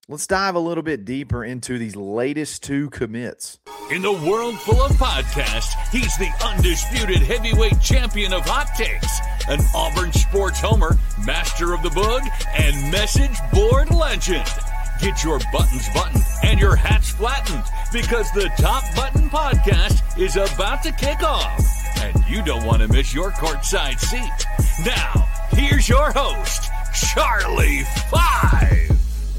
let's dive a little bit deeper into these latest two commits. In the world full of podcasts, he's the undisputed heavyweight champion of hot takes, an Auburn sports homer, master of the boog, and message board legend. Get your buttons buttoned and your hats flattened because the Top Button Podcast is about to kick off. And you don't want to miss your courtside seat. Now, here's your host, Charlie Five.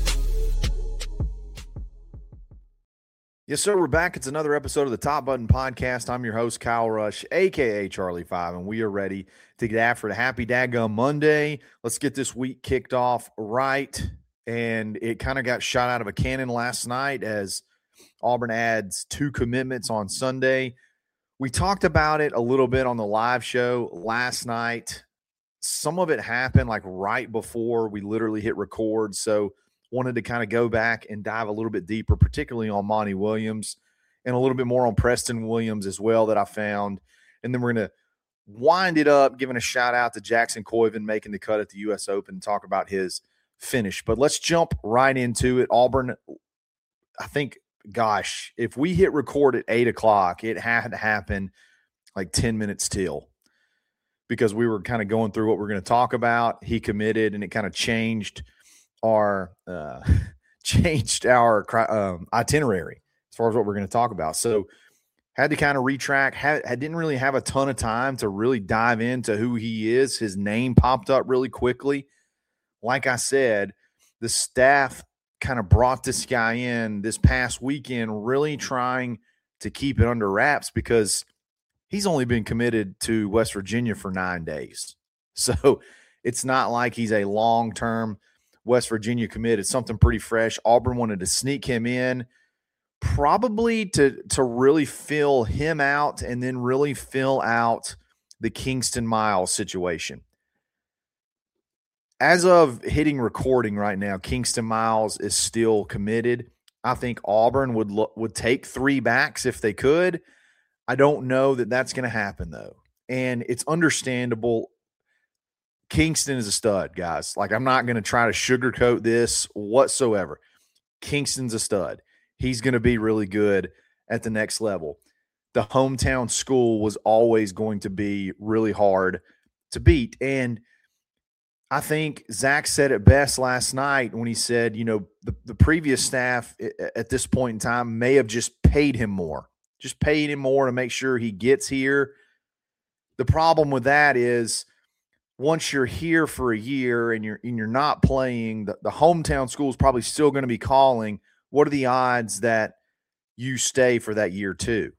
Yes, sir. We're back. It's another episode of the Top Button Podcast. I'm your host, Kyle Rush, a.k.a. Charlie Five, and we are ready to get after the happy daggum Monday. Let's get this week kicked off right. And it kind of got shot out of a cannon last night as Auburn adds two commitments on Sunday. We talked about it a little bit on the live show last night. Some of it happened like right before we literally hit record, so wanted to kind of go back and dive a little bit deeper, particularly on Monty Williams and a little bit more on Preston Williams as well that I found. And then we're going to wind it up giving a shout out to Jackson Coyven making the cut at the U.S. Open and talk about his finish. But let's jump right into it. Auburn, I think, gosh, if we hit record at 8 o'clock, it had to happen like 10 minutes till, because we were kind of going through what we're going to talk about. He committed, and it kind of changed our itinerary as far as what we're going to talk about. So had to kind of retract. Didn't really have a ton of time to really dive into who he is. His name popped up really quickly. Like I said, the staff kind of brought this guy in this past weekend, really trying to keep it under wraps because he's only been committed to West Virginia for 9 days. So it's not like he's a long-term West Virginia commit. It's something pretty fresh. Auburn wanted to sneak him in probably to really fill him out and then really fill out the Kingston Miles situation. As of hitting recording right now, Kingston Miles is still committed. I think Auburn would take 3 backs if they could. I don't know that that's going to happen, though. And it's understandable. Kingston is a stud, guys. Like, I'm not going to try to sugarcoat this whatsoever. Kingston's a stud. He's going to be really good at the next level. The hometown school was always going to be really hard to beat. And I think Zach said it best last night when he said, you know, the previous staff at this point in time may have just paid him more. Just paid him more to make sure he gets here. The problem with that is, once you're here for a year and you're not playing, the hometown school is probably still going to be calling. What are the odds that you stay for that year too?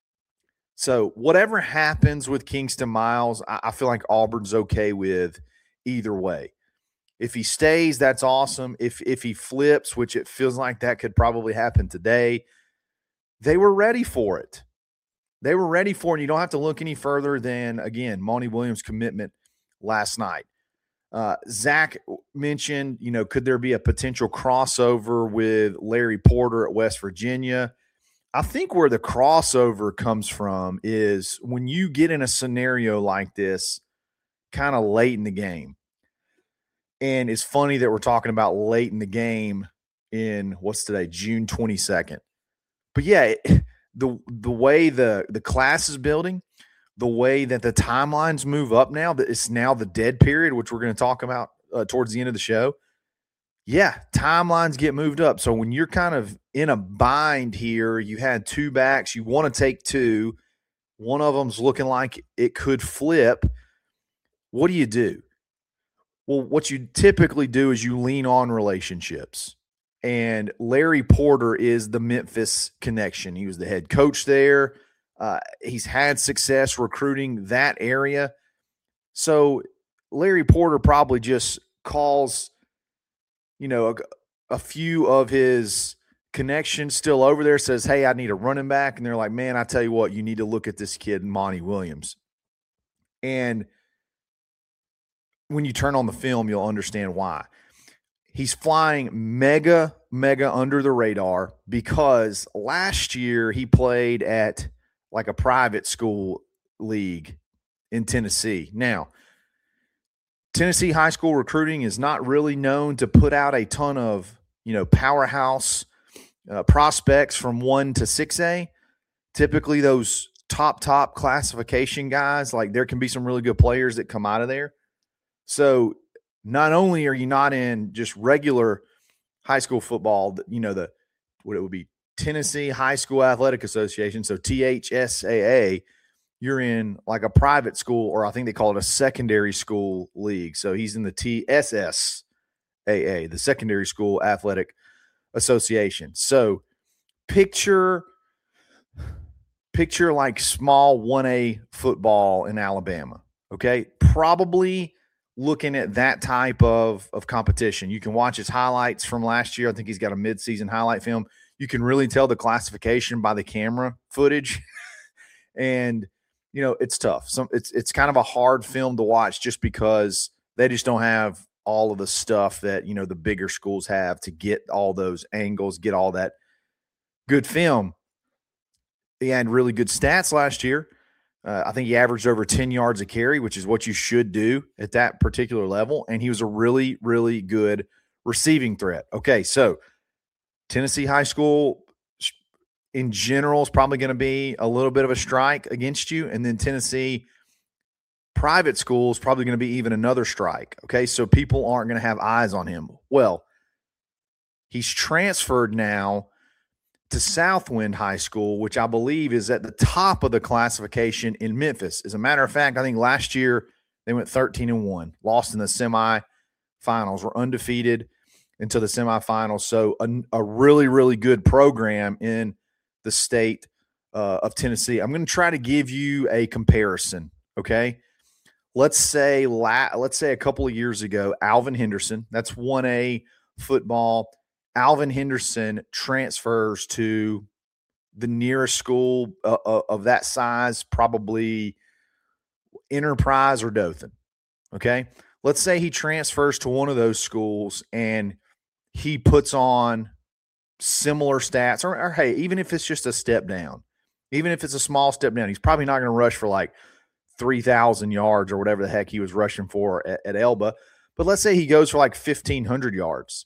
So whatever happens with Kingston Miles, I feel like Auburn's okay with either way. If he stays, that's awesome. If he flips, which it feels like that could probably happen today, they were ready for it. They were ready for it. And you don't have to look any further than, again, Monty Williams' commitment last night. Zach mentioned, you know, could there be a potential crossover with Larry Porter at West Virginia? I think where the crossover comes from is when you get in a scenario like this kind of late in the game. And it's funny that we're talking about late in the game in, what's today, June 22nd. But yeah, the way the class is building, the way that the timelines move up now, that it's now the dead period, which we're going to talk about towards the end of the show. Yeah, timelines get moved up. So when you're kind of in a bind here, you had 2 backs, you want to take 2. One of them's looking like it could flip. What do you do? Well, what you typically do is you lean on relationships. And Larry Porter is the Memphis connection. He was the head coach there. He's had success recruiting that area. So Larry Porter probably just calls, you know, a few of his connections still over there, says, hey, I need a running back. And they're like, man, I tell you what, you need to look at this kid, Monty Williams. And when you turn on the film, you'll understand why. He's flying mega under the radar because last year he played at like a private school league in Tennessee. Now, Tennessee high school recruiting is not really known to put out a ton of powerhouse prospects from 1 to 6A. Typically those top classification guys, like there can be some really good players that come out of there. So not only are you not in just regular high school football, what it would be Tennessee High School Athletic Association, so THSAA, you're in like a private school, or I think they call it a secondary school league. So he's in the TSSAA, the Secondary School Athletic Association. So picture like small 1A football in Alabama, okay? Probably looking at that type of competition. You can watch his highlights from last year. I think he's got a midseason highlight film. You can really tell the classification by the camera footage. And, it's tough. It's kind of a hard film to watch just because they just don't have all of the stuff that, the bigger schools have to get all those angles, get all that good film. He had really good stats last year. I think he averaged over 10 yards a carry, which is what you should do at that particular level. And he was a really, really good receiving threat. Okay, so Tennessee high school in general is probably going to be a little bit of a strike against you. And then Tennessee private school is probably going to be even another strike. Okay, so people aren't going to have eyes on him. Well, he's transferred now to Southwind High School, which I believe is at the top of the classification in Memphis. As a matter of fact, I think last year they went 13-1, lost in the semifinals, were undefeated until the semifinals. So a really, really good program in the state of Tennessee. I'm going to try to give you a comparison, okay? Let's say a couple of years ago, Alvin Henderson, that's 1A football. Alvin Henderson transfers to the nearest school of that size, probably Enterprise or Dothan, okay? Let's say he transfers to one of those schools and he puts on similar stats, or hey, even if it's just a step down, even if it's a small step down, he's probably not going to rush for like 3,000 yards or whatever the heck he was rushing for at Elba. But let's say he goes for like 1,500 yards.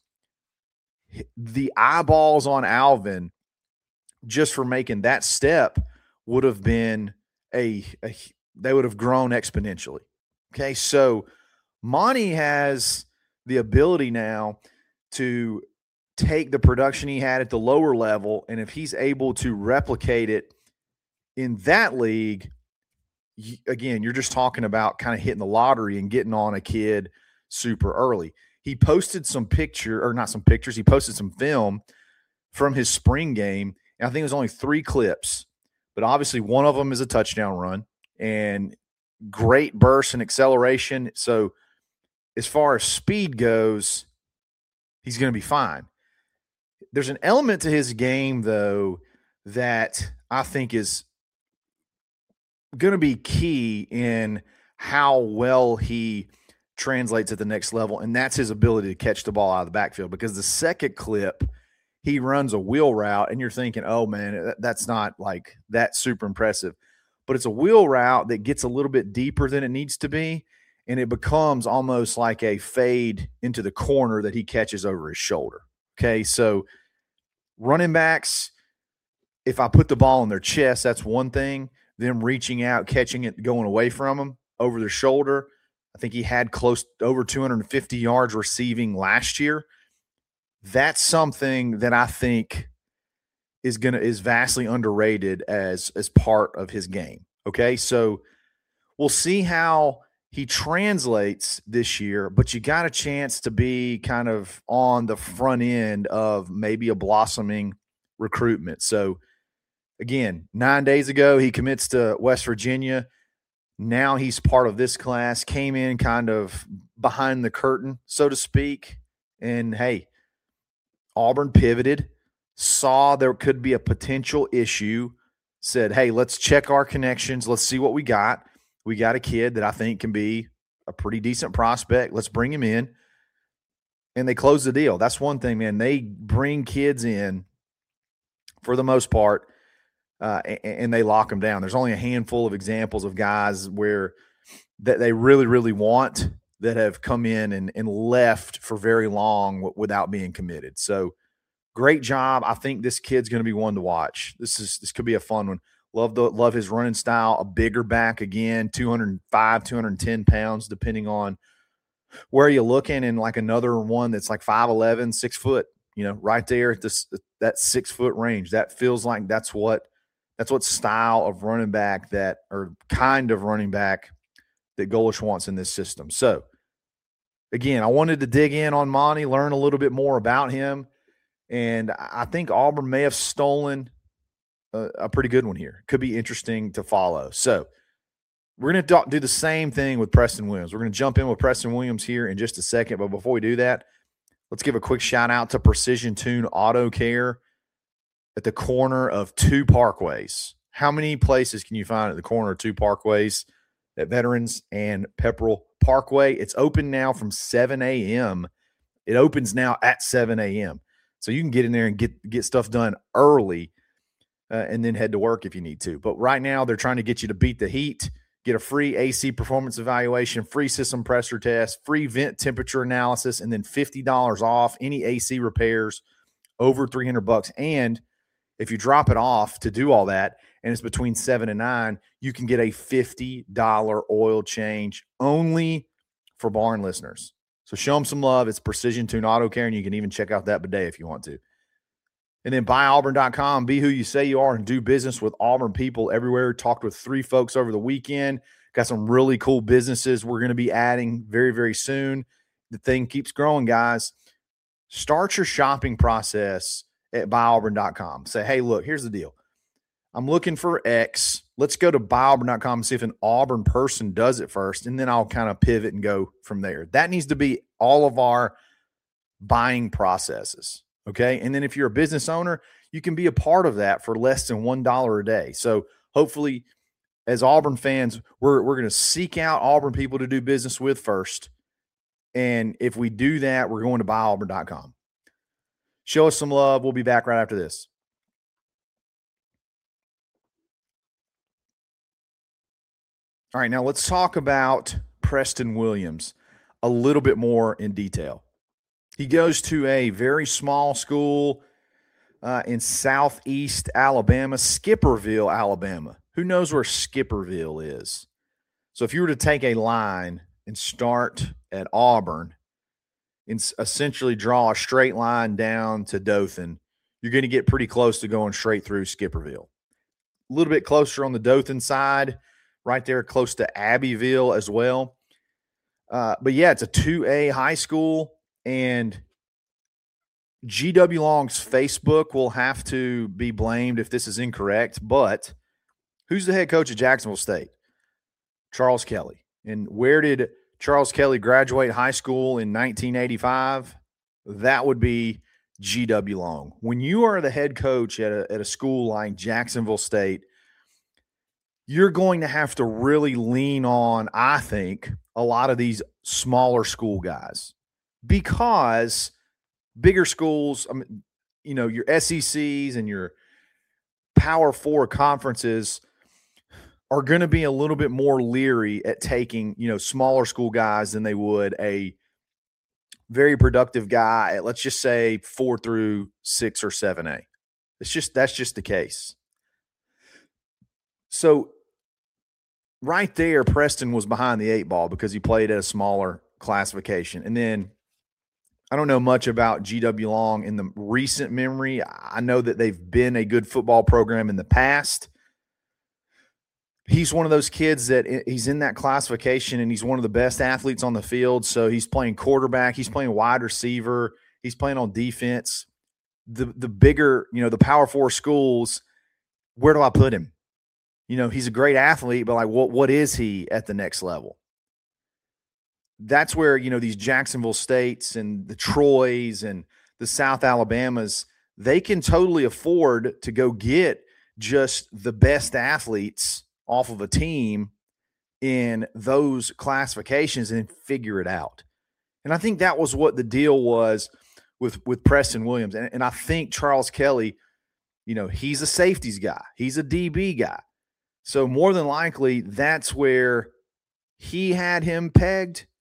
The eyeballs on Alvin just for making that step would have been they would have grown exponentially. Okay, so Monty has the ability now to take the production he had at the lower level, and if he's able to replicate it in that league, again, you're just talking about kind of hitting the lottery and getting on a kid super early. He posted he posted some film from his spring game, and I think it was only 3 clips, but obviously one of them is a touchdown run and great burst and acceleration. So as far as speed goes, he's going to be fine. There's an element to his game, though, that I think is going to be key in how well he translates at the next level, and that's his ability to catch the ball out of the backfield. Because the second clip, he runs a wheel route, and you're thinking, oh, man, that's not like that super impressive. But it's a wheel route that gets a little bit deeper than it needs to be, and it becomes almost like a fade into the corner that he catches over his shoulder. Okay, so running backs, if I put the ball in their chest, that's one thing. Them reaching out, catching it, going away from them over their shoulder. I think he had close over 250 yards receiving last year. That's something that I think is vastly underrated as part of his game. Okay, so we'll see how he translates this year, but you got a chance to be kind of on the front end of maybe a blossoming recruitment. So again, 9 days ago, he commits to West Virginia. Now he's part of this class, came in kind of behind the curtain, so to speak. And, hey, Auburn pivoted, saw there could be a potential issue, said, hey, let's check our connections. Let's see what we got. We got a kid that I think can be a pretty decent prospect. Let's bring him in. And they closed the deal. That's one thing, man. They bring kids in for the most part, and they lock them down. There's only a handful of examples of guys where that they really, really want, that have come in and left for very long without being committed. So great job. I think this kid's going to be one to watch. This could be a fun one. Love his running style. A bigger back again, 205, 210 pounds, depending on where you're looking, and like another one that's like 5'11", 6 foot, right there at that 6 foot range. That feels like that's what style of running back or kind of running back that Golesh wants in this system. So again, I wanted to dig in on Monty, learn a little bit more about him. And I think Auburn may have stolen a pretty good one here. Could be interesting to follow. So we're going to do the same thing with Preston Williams. We're going to jump in with Preston Williams here in just a second. But before we do that, let's give a quick shout out to Precision Tune Auto Care at the corner of 2 parkways. How many places can you find at the corner of 2 parkways? At Veterans and Pepperell Parkway. It's open now from 7 a.m. It opens now at 7 a.m. So you can get in there and get stuff done early and then head to work if you need to. But right now they're trying to get you to beat the heat, get a free AC performance evaluation, free system pressure test, free vent temperature analysis, and then $50 off any AC repairs over $300. And if you drop it off to do all that, and it's between 7 and 9, you can get a $50 oil change only for Barn listeners. So show them some love. It's Precision Tune Auto Care, and you can even check out that bidet if you want to. And then buyauburn.com. Be who you say you are and do business with Auburn people everywhere. Talked with 3 folks over the weekend. Got some really cool businesses we're going to be adding very, very soon. The thing keeps growing, guys. Start your shopping process at buyauburn.com. Say, hey, look, here's the deal. I'm looking for X. Let's go to buyauburn.com and see if an Auburn person does it first, and then I'll kind of pivot and go from there. That needs to be all of our buying processes, okay? And then if you're a business owner, you can be a part of that for less than $1 a day. So hopefully, as Auburn fans, we're going to seek out Auburn people to do business with first. And if we do that, we're going to buyauburn.com. Show us some love. We'll be back right after this. All right, now let's talk about Preston Williams a little bit more in detail. He goes to a very small school in southeast Alabama, Skipperville, Alabama. Who knows where Skipperville is? So if you were to take a line and start at Auburn and essentially draw a straight line down to Dothan, you're going to get pretty close to going straight through Skipperville. A little bit closer on the Dothan side, right there close to Abbeville as well. But yeah, it's a 2A high school, and GW Long's Facebook will have to be blamed if this is incorrect, but who's the head coach at Jacksonville State? Charles Kelly. And where did Charles Kelly graduate high school in 1985? That would be GW Long. When you are the head coach at a school like Jacksonville State, you're going to have to really lean on, I think, a lot of these smaller school guys, because bigger schools, your SECs and your Power 4 conferences are going to be a little bit more leery at taking, smaller school guys than they would a very productive guy at, let's just say, 4 through 6 or 7A. That's just the case. So right there, Preston was behind the 8 ball because he played at a smaller classification. And then I don't know much about GW Long in the recent memory. I know that they've been a good football program in the past. He's one of those kids that he's in that classification, and he's one of the best athletes on the field. So he's playing quarterback. He's playing wide receiver. He's playing on defense. The bigger, the Power 4 schools, where do I put him? He's a great athlete, but like, what is he at the next level? That's where, these Jacksonville States and the Troys and the South Alabamas, they can totally afford to go get just the best athletes off of a team in those classifications and figure it out. And I think that was what the deal was with Preston Williams. And I think Charles Kelly, he's a safeties guy. He's a DB guy. So more than likely, that's where he had him pegged,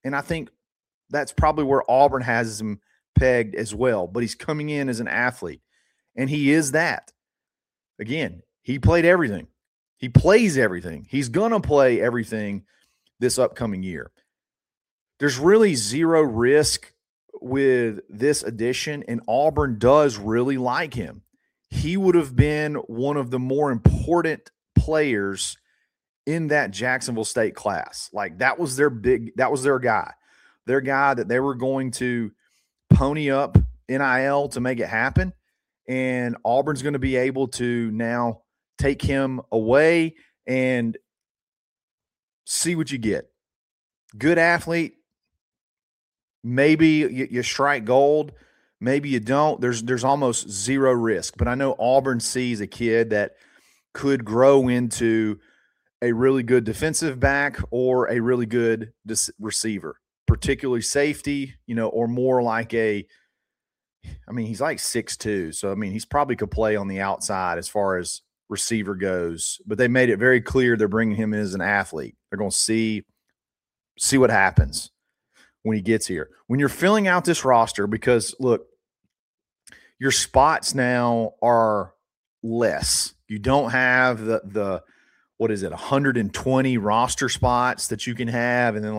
And I think that's probably where Auburn has him pegged as well. But he's coming in as an athlete, and he is that. Again, he played everything. He plays everything. He's going to play everything this upcoming year. There's really zero risk with this addition, and Auburn does really like him. He would have been one of the more important players in that Jacksonville State class. Like, that was their guy. Their guy that they were going to pony up NIL to make it happen. And Auburn's going to be able to now take him away and see what you get. Good athlete. Maybe you strike gold. Maybe you don't. There's almost zero risk. But I know Auburn sees a kid that could grow into a really good defensive back or a really good receiver, particularly safety, or more like he's like 6'2". So, he's probably could play on the outside as far as receiver goes. But they made it very clear they're bringing him in as an athlete. They're going to see what happens when he gets here. When you're filling out this roster, because, look, your spots now are less. You don't have the 120 roster spots that you can have, and then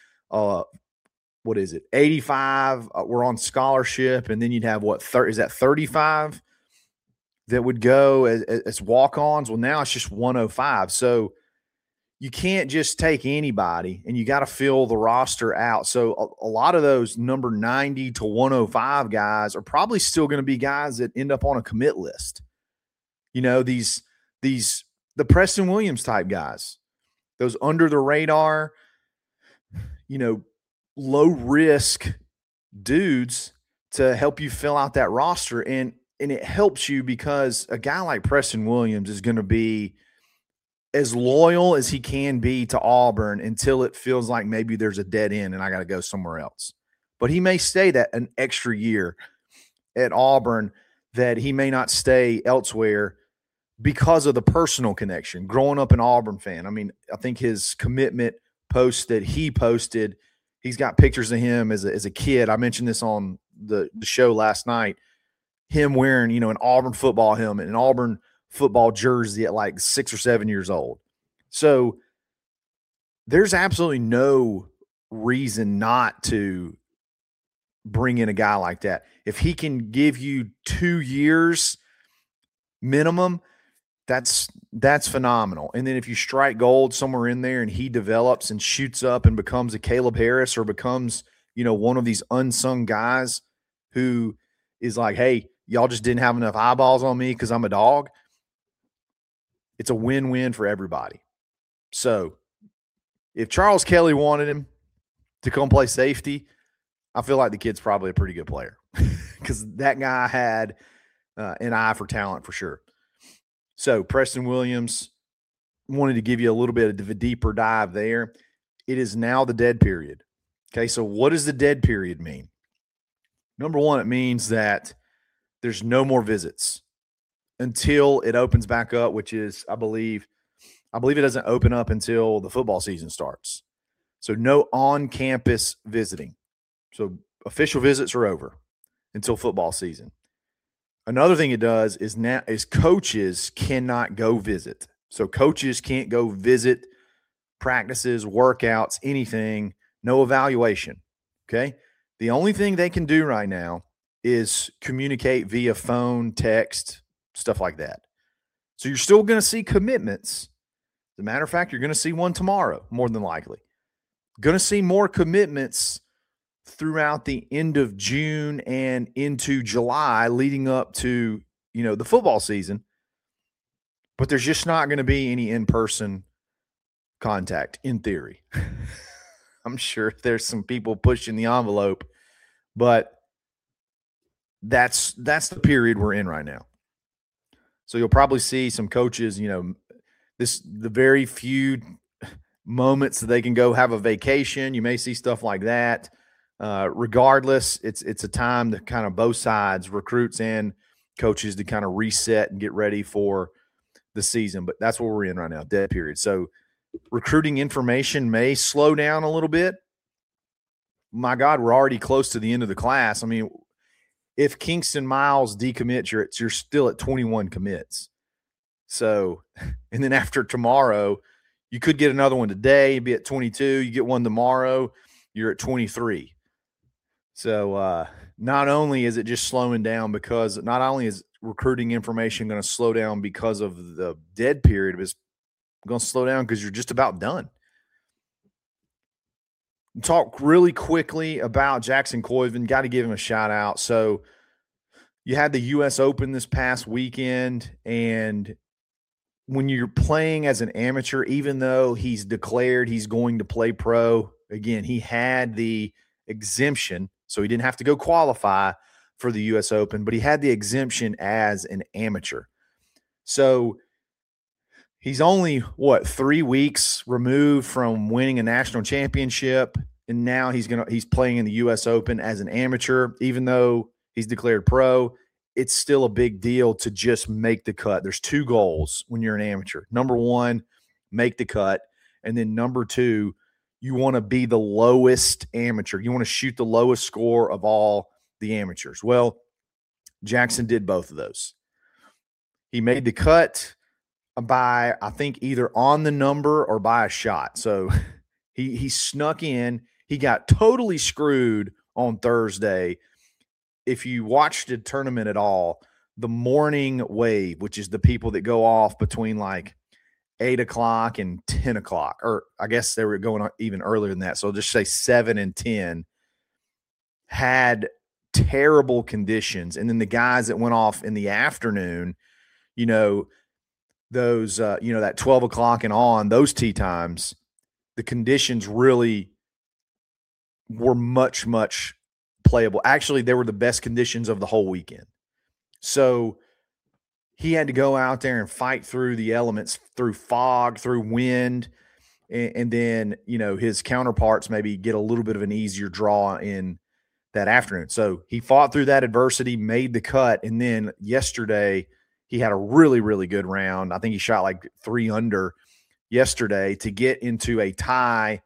85 were on scholarship, and then you'd have 35 that would go as walk-ons? Well, now it's just 105. So you can't just take anybody, and you got to fill the roster out. So a lot of those number 90 to 105 guys are probably still going to be guys that end up on a commit list. The Preston Williams type guys, those under the radar, low risk dudes to help you fill out that roster. And it helps you because a guy like Preston Williams is going to be as loyal as he can be to Auburn until it feels like maybe there's a dead end and I got to go somewhere else. But he may stay that an extra year at Auburn that he may not stay elsewhere because of the personal connection. Growing up an Auburn fan, I think his commitment post that he posted, he's got pictures of him as a kid. I mentioned this on the show last night. Him wearing, an Auburn football helmet, an Auburn football jersey at like 6 or 7 years old. So there's absolutely no reason not to bring in a guy like that. If he can give you 2 years minimum, that's phenomenal. And then if you strike gold somewhere in there and he develops and shoots up and becomes a Caleb Harris or becomes, one of these unsung guys who is like, hey, y'all just didn't have enough eyeballs on me because I'm a dog. It's a win-win for everybody. So if Charles Kelly wanted him to come play safety, I feel like the kid's probably a pretty good player because that guy had an eye for talent for sure. So Preston Williams, wanted to give you a little bit of a deeper dive there. It is now the dead period. Okay, so what does the dead period mean? Number one, it means that there's no more visits until it opens back up, which is, I believe it doesn't open up until the football season starts. So no on-campus visiting. So official visits are over until football season. Another thing it does is coaches cannot go visit. So coaches can't go visit practices, workouts, anything, no evaluation. Okay? The only thing they can do right now is communicate via phone, text, stuff like that. So you're still going to see commitments. As a matter of fact, you're going to see one tomorrow, more than likely. Going to see more commitments throughout the end of June and into July leading up to, the football season. But there's just not going to be any in-person contact in theory. I'm sure there's some people pushing the envelope, but that's the period we're in right now. So you'll probably see some coaches, the very few moments that they can go have a vacation. You may see stuff like that. Regardless, it's a time to kind of both sides, recruits and coaches, to kind of reset and get ready for the season. But that's what we're in right now, dead period. So recruiting information may slow down a little bit. my God, we're already close to the end of the class. I mean, if Kingston Miles decommits, you're still at 21 commits. So, and then after tomorrow, you could get another one today, be at 22. You get one tomorrow, you're at 23. So, not only is it just slowing down because not only is recruiting information going to slow down because of the dead period, but it's going to slow down because you're just about done. Talk really quickly about Jackson Coyven. Got to give him a shout out. So you had the U.S. Open this past weekend, and when you're playing as an amateur, even though he's declared he's going to play pro, again, he had the exemption, so he didn't have to go qualify for the U.S. Open, but he had the exemption as an amateur. So he's only, 3 weeks removed from winning a national championship, and now he's playing in the U.S. Open as an amateur. Even though he's declared pro, it's still a big deal to just make the cut. There's 2 goals when you're an amateur. Number 1, make the cut, and then number 2, you want to be the lowest amateur. You want to shoot the lowest score of all the amateurs. Well, Jackson did both of those. He made the cut by, I think, either on the number or by a shot. So he snuck in. He got totally screwed on Thursday. If you watched the tournament at all, the morning wave, which is the people that go off between like 8 o'clock and 10 o'clock, or I guess they were going on even earlier than that. So just say 7 and 10 had terrible conditions. And then the guys that went off in the afternoon, those, that 12 o'clock and on, those tee times, the conditions really were much, much playable. Actually, they were the best conditions of the whole weekend. So he had to go out there and fight through the elements, through fog, through wind, and then, his counterparts maybe get a little bit of an easier draw in that afternoon. So he fought through that adversity, made the cut, and then yesterday he had a really, really good round. I think he shot like 3 under yesterday to get into a tie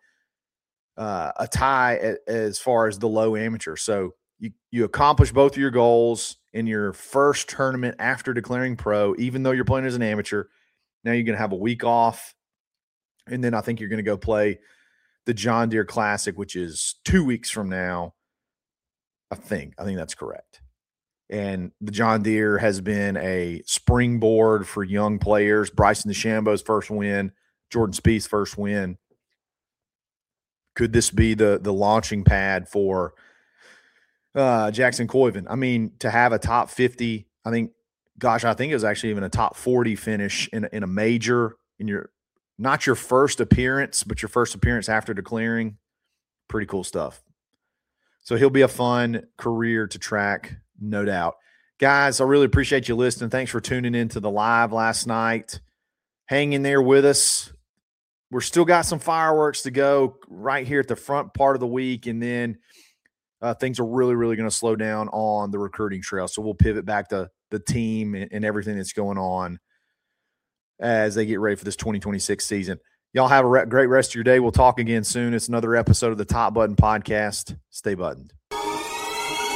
as far as the low amateur. So you accomplish both of your goals in your first tournament after declaring pro, even though you're playing as an amateur. Now you're going to have a week off, and then I think you're going to go play the John Deere Classic, which is 2 weeks from now. I think that's correct. And the John Deere has been a springboard for young players. Bryson DeChambeau's first win, Jordan Spieth's first win. Could this be the launching pad for Jackson Coyven? I mean, to have a top 50, I think it was actually even a top 40 finish in a major, in not your first appearance, but your first appearance after declaring. Pretty cool stuff. So he'll be a fun career to track, no doubt. Guys, I really appreciate you listening. Thanks for tuning in to the live last night. Hang in there with us. We're still got some fireworks to go right here at the front part of the week, and then things are really, really going to slow down on the recruiting trail. So we'll pivot back to the team and everything that's going on as they get ready for this 2026 season. Y'all have a great rest of your day. We'll talk again soon. It's another episode of the Top Button Podcast. Stay buttoned.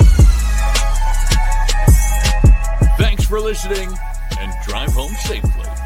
Thanks for listening, and drive home safely.